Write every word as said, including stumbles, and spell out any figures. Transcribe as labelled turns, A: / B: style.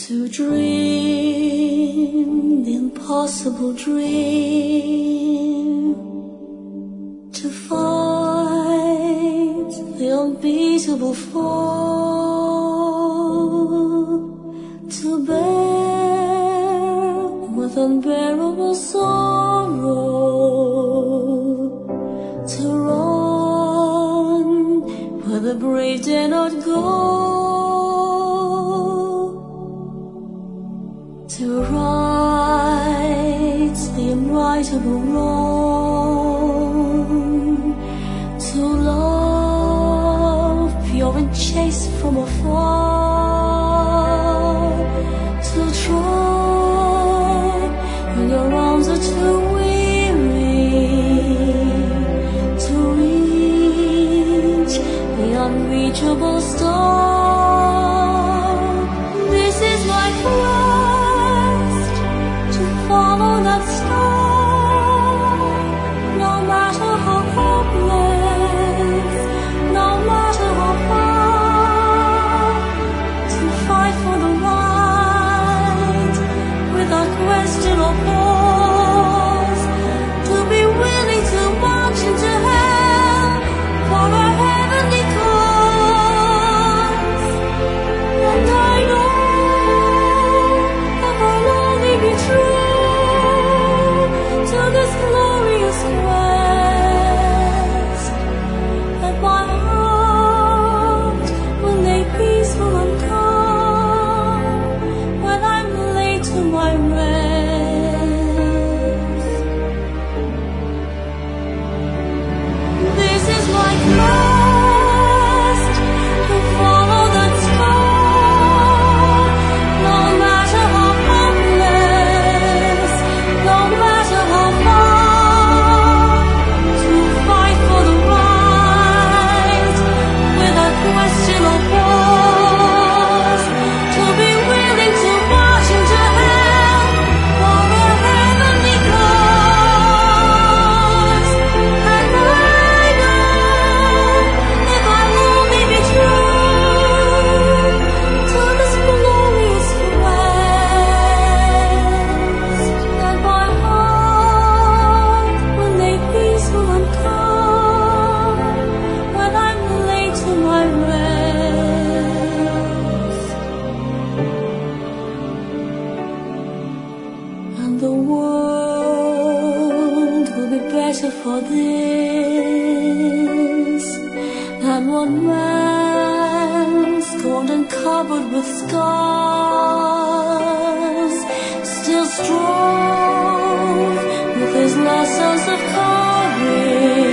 A: To dream the impossible dream, to fight the unbeatable fall, to bear with unbearable sorrow, to run where the brave dare not go, to right the unrightable wrong, to love pure and chaste from afar, to try when your arms are too weary, to reach the unreachable star. This is my quest, to follow that star, no matter how hopeless, no matter how far, to fight for the right without question or pause, to be willing to march into hell for a heavenly cause. And I know if I'll only be true to this glorious quest, that my heart will lay peaceful and calm when I'm laid to my rest. This is my quest, to follow that star, no matter how hopeless, no matter how far, to fight for the right without question or pause, to be willing to march into hell for a heavenly cause. And I know if I'll only be true to this glorious quest, that my heart will lay peaceful and calm when I'm laid to my rest. And the world will be better for this than one man scorned and covered with scars, still strong with his lessons of courage.